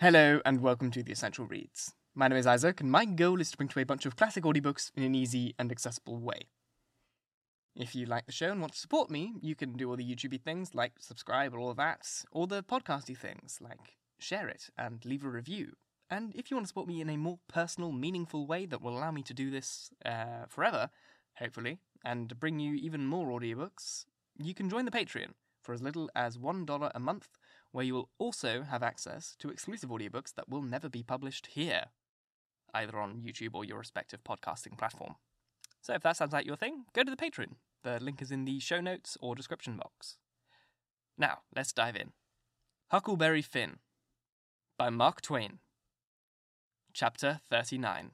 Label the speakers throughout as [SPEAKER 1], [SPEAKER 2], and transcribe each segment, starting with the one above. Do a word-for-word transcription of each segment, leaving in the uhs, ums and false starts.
[SPEAKER 1] Hello and welcome to The Essential Reads. My name is Isaac and my goal is to bring to you a bunch of classic audiobooks in an easy and accessible way. If you like the show and want to support me, you can do all the YouTubey things like subscribe or all of that, or the podcasty things like share it and leave a review. And if you want to support me in a more personal, meaningful way that will allow me to do this uh, forever, hopefully, and bring you even more audiobooks, you can join the Patreon for as little as one dollar a month, where you will also have access to exclusive audiobooks that will never be published here, either on YouTube or your respective podcasting platform. So if that sounds like your thing, go to the Patreon. The link is in the show notes or description box. Now, let's dive in. Huckleberry Finn by Mark Twain. Chapter thirty-nine.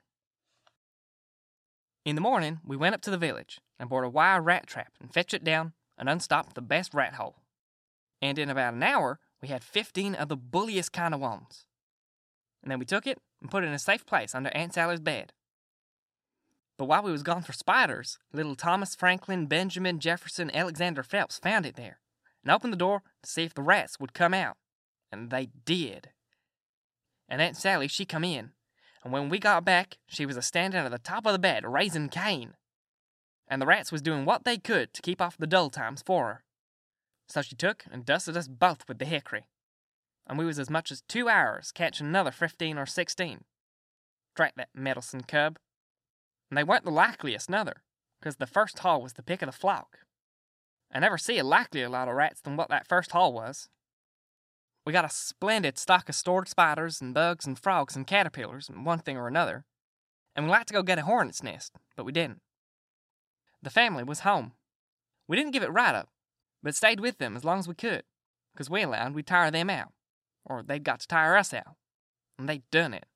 [SPEAKER 1] In the morning, we went up to the village and bought a wire rat trap and fetched it down and unstopped the best rat hole. And in about an hour, we had fifteen of the bulliest kind of ones. And then we took it and put it in a safe place under Aunt Sally's bed. But while we was gone for spiders, little Thomas Franklin Benjamin Jefferson Alexander Phelps found it there and opened the door to see if the rats would come out. And they did. And Aunt Sally, she come in. And when we got back, she was a-standing at the top of the bed, raising Cain. And the rats was doing what they could to keep off the dull times for her. So she took and dusted us both with the hickory. And we was as much as two hours catching another fifteen or sixteen. Drat that meddlesome cub. And they weren't the likeliest, neither, because the first haul was the pick of the flock. I never see a likelier lot of rats than what that first haul was. We got a splendid stock of stored spiders and bugs and frogs and caterpillars and one thing or another, and we liked to go get a hornet's nest, but we didn't. The family was home. We didn't give it right up, but stayed with them as long as we could, because we allowed we'd tire them out, or they'd got to tire us out, and they'd done it.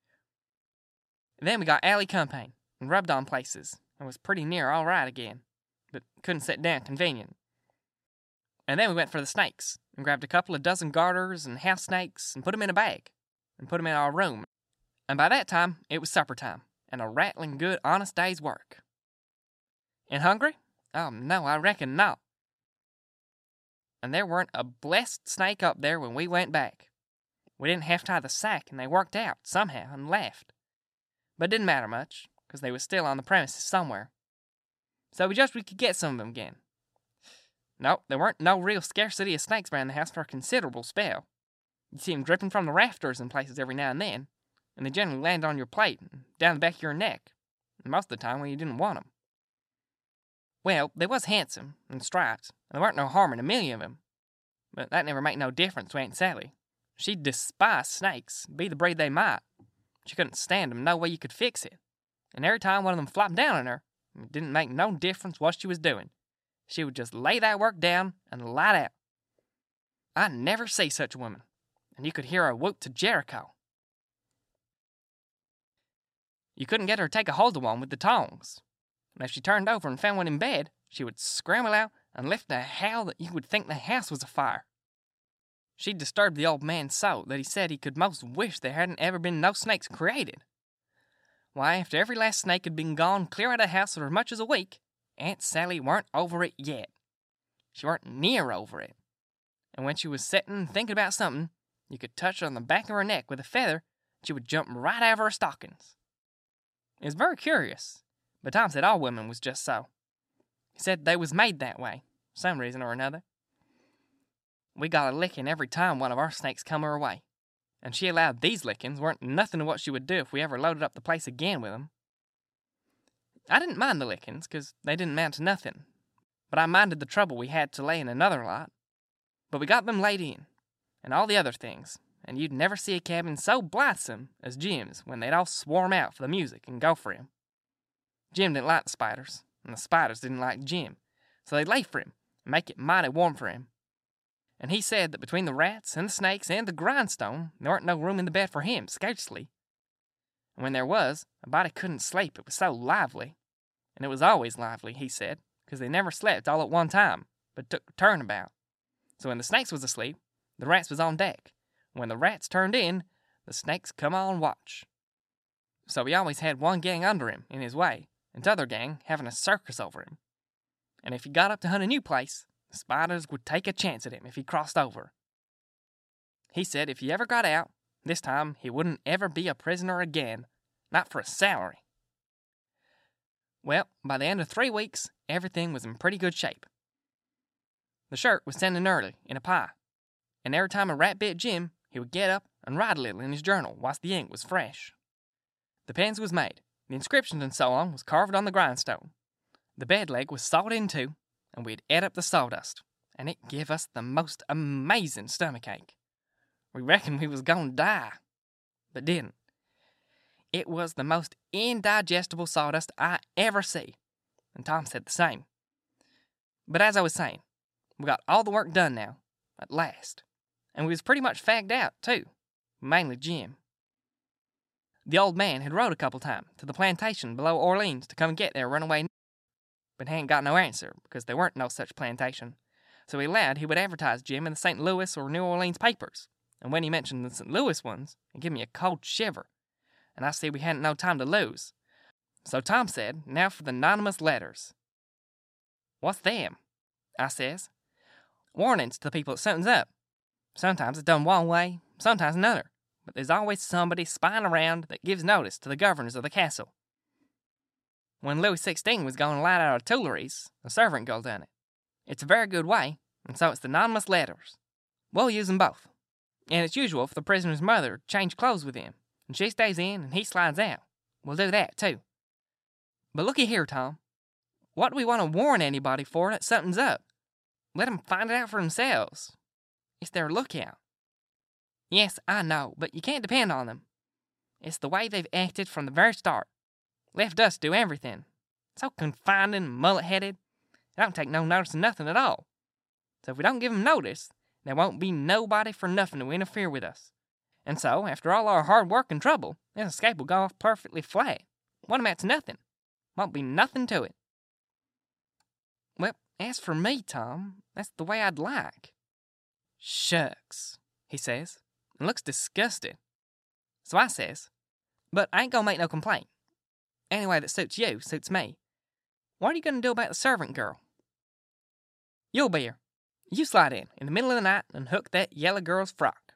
[SPEAKER 1] And then we got alley campaign, and rubbed on places, and was pretty near all right again, but couldn't sit down convenient. And then we went for the snakes, and grabbed a couple of dozen garters and house snakes, and put 'em in a bag, and put 'em in our room, and by that time, it was supper time, and a rattling good honest day's work. And hungry? Oh, no, I reckon not. And there weren't a blessed snake up there when we went back. We didn't have to tie the sack, and they worked out, somehow, and left. But it didn't matter much, because they was still on the premises somewhere. So we judged we could get some of them again. No, there weren't no real scarcity of snakes around the house for a considerable spell. You'd see 'em dripping from the rafters in places every now and then, and they generally landed on your plate and down the back of your neck, and most of the time when you didn't want 'em. Well, they was handsome and striped, and there weren't no harm in a million of 'em. But that never made no difference to Aunt Sally. She despised snakes, be the breed they might. She couldn't stand 'em no way you could fix it. And every time one of them flopped down on her, it didn't make no difference what she was doing. She would just lay that work down and light out. I never see such a woman, and you could hear her whoop to Jericho. You couldn't get her to take a hold of one with the tongs. And if she turned over and found one in bed, she would scramble out and lift a howl that you would think the house was afire. She disturbed the old man so that he said he could most wish there hadn't ever been no snakes created. Why, after every last snake had been gone clear out of the house for as much as a week, Aunt Sally weren't over it yet. She weren't near over it. And when she was sitting and thinking about something, you could touch her on the back of her neck with a feather, and she would jump right out of her stockings. It was very curious, but Tom said all women was just so. He said they was made that way, for some reason or another. We got a licking every time one of our snakes come her way, and she allowed these lickings weren't nothing to what she would do if we ever loaded up the place again with 'em. I didn't mind the lickings, 'cause they didn't amount to nothing, but I minded the trouble we had to lay in another lot. But we got them laid in, and all the other things, and you'd never see a cabin so blithesome as Jim's when they'd all swarm out for the music and go for him. Jim didn't like the spiders, and the spiders didn't like Jim, so they'd lay for him and make it mighty warm for him. And he said that between the rats and the snakes and the grindstone, there weren't no room in the bed for him, scarcely. And when there was, a body couldn't sleep, it was so lively. And it was always lively, he said, 'cause they never slept all at one time, but took a turn about. So when the snakes was asleep, the rats was on deck. And when the rats turned in, the snakes come on watch. So he always had one gang under him, in his way, and t'other gang having a circus over him. And if he got up to hunt a new place, the spiders would take a chance at him if he crossed over. He said if he ever got out, This time, he wouldn't ever be a prisoner again, not for a salary. Well, by the end of three weeks, everything was in pretty good shape. The shirt was sending early in a pie, and every time a rat bit Jim, he would get up and write a little in his journal whilst the ink was fresh. The pens was made, the inscriptions and so on was carved on the grindstone. The bed leg was sawed in two, and we'd ate up the sawdust, and it give us the most amazing stomachache. We reckoned we was going to die, but didn't. It was the most indigestible sawdust I ever see, and Tom said the same. But as I was saying, we got all the work done now, at last, and we was pretty much fagged out, too, mainly Jim. The old man had wrote a couple times to the plantation below Orleans to come and get their runaway, but he ain't got no answer because there weren't no such plantation, so he allowed he would advertise Jim in the Saint Louis or New Orleans papers, and when he mentioned the Saint Louis ones, it gave me a cold shiver, and I see we hadn't no time to lose. So Tom said, now for the anonymous letters. What's them? I says. Warnings to the people that something's up. Sometimes it's done one way, sometimes another, but there's always somebody spying around that gives notice to the governors of the castle. When Louis the sixteenth was going to light out our Tuileries, a servant girl done it. It's a very good way, and so it's the anonymous letters. We'll use them both. And it's usual for the prisoner's mother to change clothes with him, and she stays in and he slides out. We'll do that, too. But looky here, Tom. What do we want to warn anybody for that something's up? Let them find it out for themselves. It's their lookout. Yes, I know, but you can't depend on them. It's the way they've acted from the very start. Left us to do everything. So confined and mullet-headed, they don't take no notice of nothing at all. So if we don't give them notice, there won't be nobody for nothing to interfere with us. And so, after all our hard work and trouble, this escape will go off perfectly flat. What amounts to nothing. Won't be nothing to it. Well, as for me, Tom, that's the way I'd like. Shucks, he says, and looks disgusted. So I says, but I ain't gonna make no complaint. Any way that suits you suits me. What are you gonna do about the servant girl? You'll be her. You slide in, in the middle of the night, and hook that yellow girl's frock.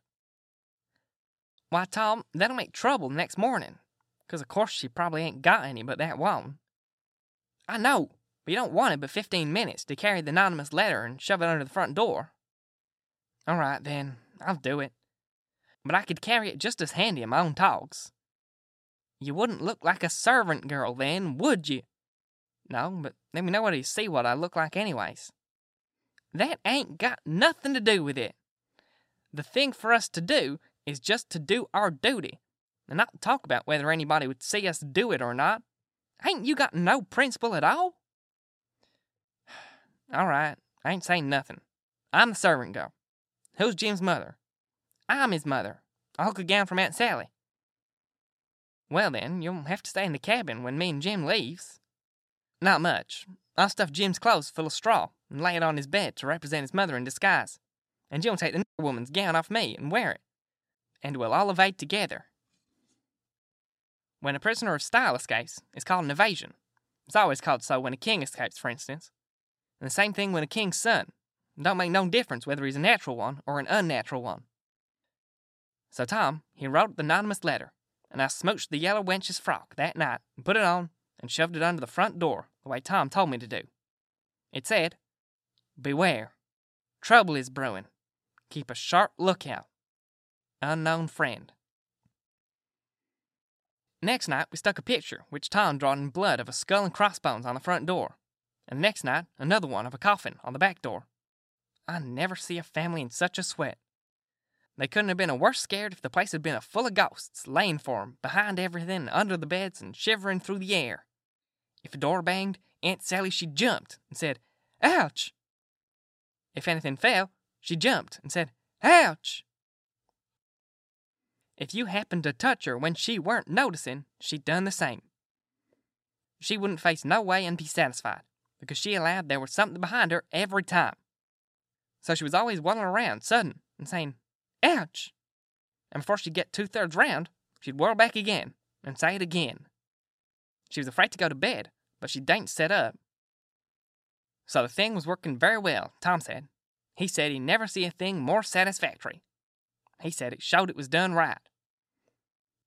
[SPEAKER 1] Why, Tom, that'll make trouble the next morning, 'cause of course she probably ain't got any but that one. I know, but you don't want it but fifteen minutes to carry the anonymous letter and shove it under the front door. All right, then, I'll do it. But I could carry it just as handy in my own togs. You wouldn't look like a servant girl then, would you? No, but let me nobody see what I look like anyways. That ain't got nothing to do with it. The thing for us to do is just to do our duty, and not talk about whether anybody would see us do it or not. Ain't you got no principle at all? All right, I ain't saying nothing. I'm the servant girl. Who's Jim's mother? I'm his mother. I'll hook a gown from Aunt Sally. Well then, you'll have to stay in the cabin when me and Jim leaves. Not much. I'll stuff Jim's clothes full of straw and lay it on his bed to represent his mother in disguise. And Jim'll take the nigger woman's gown off me and wear it. And we'll all evade together. When a prisoner of style escapes, it's called an evasion. It's always called so when a king escapes, for instance. And the same thing when a king's son. It don't make no difference whether he's a natural one or an unnatural one. So Tom, he wrote the anonymous letter, and I smooched the yellow wench's frock that night and put it on and shoved it under the front door the way Tom told me to do. It said, "Beware. Trouble is brewing. Keep a sharp lookout. Unknown friend." Next night, we stuck a picture, which Tom drawn in blood, of a skull and crossbones on the front door, and the next night, another one of a coffin on the back door. I never see a family in such a sweat. They couldn't have been a worse scared if the place had been a full of ghosts, laying for 'em, behind everything, under the beds, and shivering through the air. If a door banged, Aunt Sally, she jumped and said, "Ouch!" If anything fell, she jumped and said, "Ouch!" If you happened to touch her when she weren't noticing, she done the same. She wouldn't face no way and be satisfied, because she allowed there was something behind her every time. So she was always waddling around, sudden, and saying, "Ouch!" And before she'd get two-thirds round, she'd whirl back again, and say it again. She was afraid to go to bed, but she dain't sit up. So the thing was working very well, Tom said. He said he never see a thing more satisfactory. He said it showed it was done right,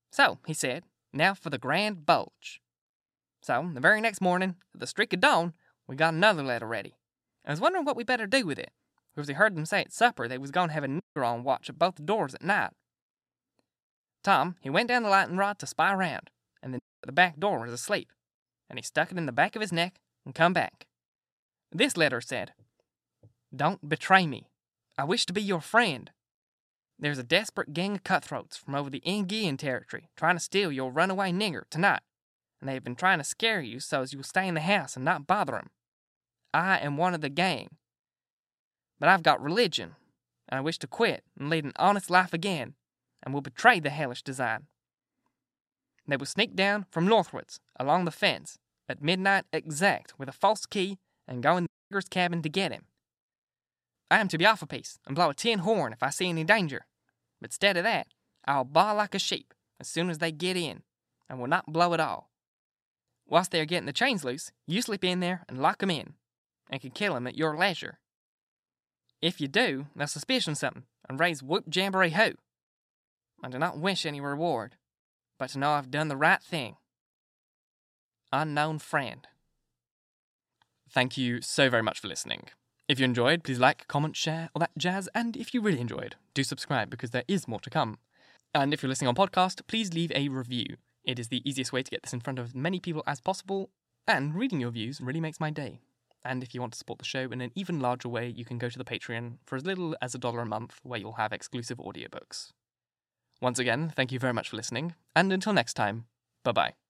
[SPEAKER 1] So, he said, now for the grand bulge. So, the very next morning, at the streak of dawn, we got another letter ready. I was wondering what we better do with it, because we heard them say at supper they was going to have a nigger on watch at both the doors at night. Tom, he went down the lightning rod to spy around, and then the back door was asleep, and he stuck it in the back of his neck and come back. This letter said, "Don't betray me. I wish to be your friend. There's a desperate gang of cutthroats from over the Indian territory trying to steal your runaway nigger tonight, and they have been trying to scare you so as you will stay in the house and not bother 'em. I am one of the gang. But I've got religion, and I wish to quit and lead an honest life again, and will betray the hellish design. They will sneak down from northwards along the fence at midnight exact with a false key and go in the nigger's cabin to get him. I am to be off a piece and blow a tin horn if I see any danger, but instead of that, I'll bawl like a sheep as soon as they get in, and will not blow at all. Whilst they are getting the chains loose, you slip in there and lock 'em in, and can kill 'em at your leisure. If you do, they'll suspicion something and raise whoop jamboree hoo. I do not wish any reward, but to know I've done the right thing. Unknown friend." Thank you so very much for listening. If you enjoyed, please like, comment, share, all that jazz, and if you really enjoyed, do subscribe because there is more to come. And if you're listening on podcast, please leave a review. It is the easiest way to get this in front of as many people as possible, and reading your views really makes my day. And if you want to support the show in an even larger way, you can go to the Patreon for as little as a dollar a month, where you'll have exclusive audiobooks. Once again, thank you very much for listening, and until next time, bye-bye.